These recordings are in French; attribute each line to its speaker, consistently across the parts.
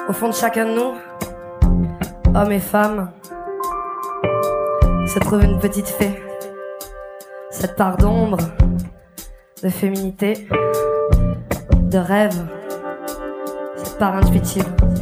Speaker 1: Au fond de chacun de nous, hommes et femmes, se trouve une petite fée. Cette part d'ombre, de féminité, de rêve, cette part intuitive.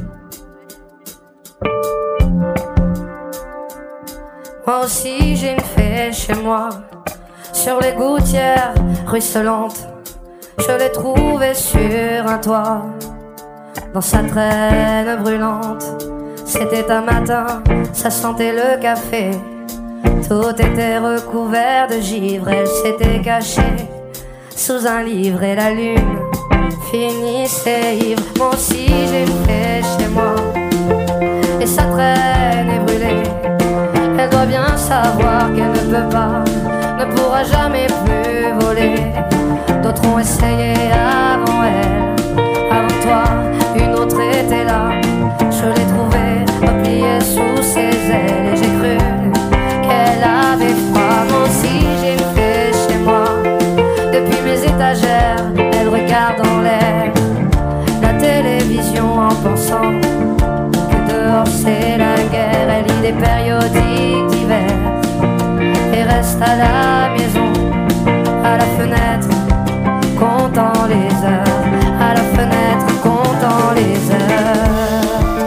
Speaker 1: Moi aussi j'ai une fée chez moi, sur les gouttières ruisselantes. Je l'ai trouvée sur un toit, dans sa traîne brûlante. C'était un matin, ça sentait le café. Tout était recouvert de givre. Elle s'était cachée sous un livre et la lune finissait ivre. Moi aussi j'ai une fée chez moi, et sa traîne est brûlée. Elle doit bien savoir qu'elle ne peut pas, ne pourra jamais plus voler. D'autres ont essayé avant elle, avant toi, une autre était là. Je l'ai trouvée repliée sous ses ailes et j'ai cru qu'elle avait froid. Moi aussi j'ai une fée chez moi, depuis mes étagères, elle regarde en l'air la télévision en pensant que dehors c'est la guerre. Elle lit des périodiques d'hiver et reste à la maison, à la fenêtre, comptant les heures, à la fenêtre, comptant les heures.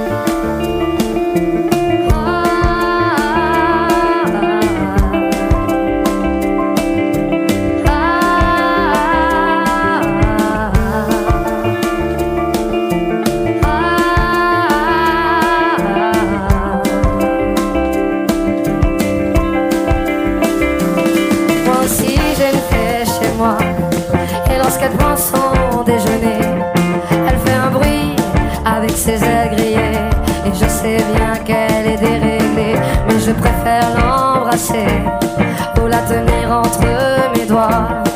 Speaker 1: Moi aussi j'ai une fée chez moi, et lorsqu'elle prend son déjeuner, elle fait un bruit avec ses ailes grillées. Et je sais bien qu'elle est déréglée, mais je préfère l'embrasser ou la tenir entre mes doigts.